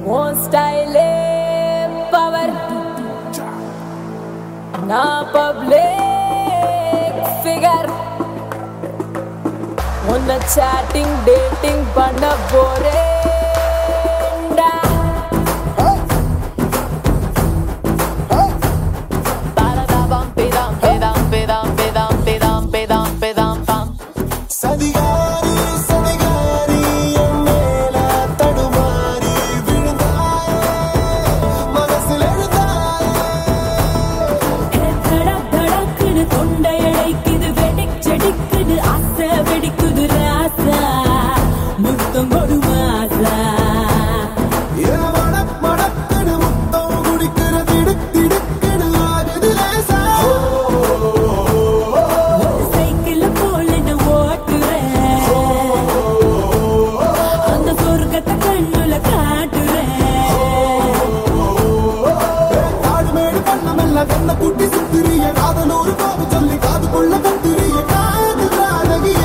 உன் ஸ்டைலே பவர் நான் பப்ளிக் ஃபிகர் உன்னை சாட்டிங் டேட்டிங் பண்ண போறேன்டா பரதாபம் பிதாம் பிதாம் பிதாம் பிதாம் பிதாம் பிதாம் பிதாம் பம் சதிகாரி சதிகாரி என் மேல தடுமாறி விழுந்தாய் மனசில் எழுந்தாய் தடக் தடக்குன்னு தொண்டை அடைக்குது வெடிக் செடிக்குது ஆசை வெடிக்குது ராசா முத்தம் கொடு மாசா என் மடக் மடக்குன்னு முத்தம் குடிக்கிற திடுக் திடுக்குன்னு ஆகுது லேசா சைக்கிள் போல நான் ஓட்டுறேன் அந்த சொர்க்கத்தை கண்ணுல காட்டுறேன் காடுமேடு பண்ணமெல்லாம் கண்ண கூட்டி சுத்திரிய காதலூர் கோபு சொல்லி காதுக்குள்ள கத்திரிய காது காதகிய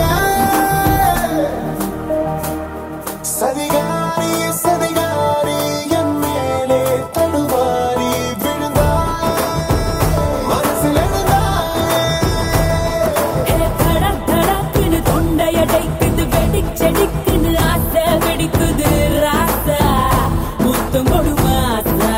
சதிகாரி சதிகாரி என் மேலே தடுமாறி விழுந்தாய் மனசில் எழுந்தாய் தடக் தடக்குன்னு தொண்டை அடைக்குது வெடிக் செடிக்குது ஆசை வெடிக்குது ராசா முத்தம் கொடு மாசா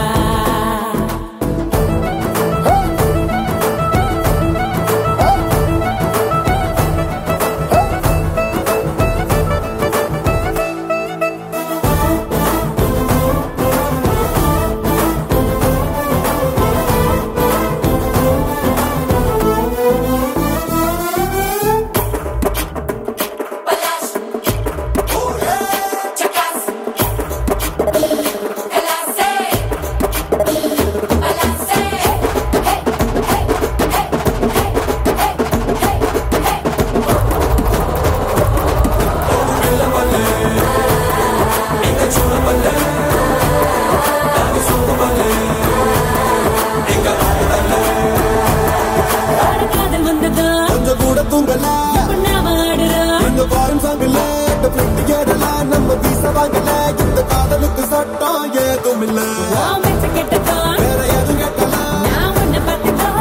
காதல் வந்ததா கொஞ்சம் கூட தூங்கல நாம ஆடுறோம் இந்த பாரம் சாங்கல பிளட் ஏறல நம்ம வீச வாங்கல இந்த காதலுக்கு சட்டம் ஏதும் இல்ல மெச்ச கெட்டதான் வேற எதுவும் கேட்கல நான் உன்னை பார்த்துதான்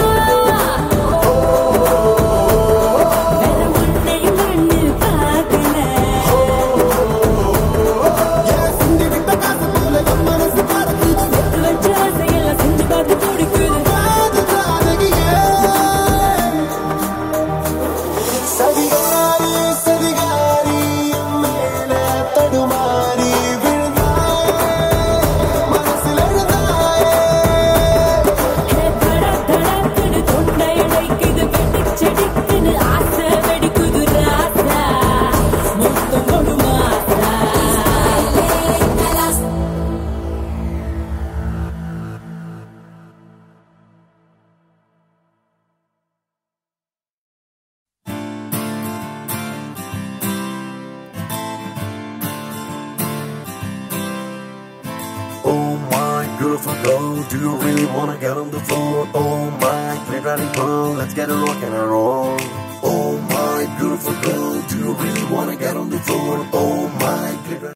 வேற உன்னையும் கண்ணில் பார்க்கல ஏன் சிந்தி விட்ட காசு போல என் மனசு பறக்குது ஒத்து வச்ச ஆசையெல்லாம் செஞ்சு பார்த்து பிடிக்குது காது காதகியே சதிகாரி சதிகாரி என் மேல தடுமாறி விழுந்தாய் மனசில் எழுந்தாய் தடக் தடக்குன்னு தொண்டை அடைக்குது வெடிக் செடிக்குது ஆசை வெடிக்குது ராசா முத்தம் கொடு மாசா Oh my beautiful girl, do you really wanna get on the floor? Oh my pretty girl, let's get a rock and a roll. Oh my beautiful girl, do you really wanna get on the floor? Oh my pretty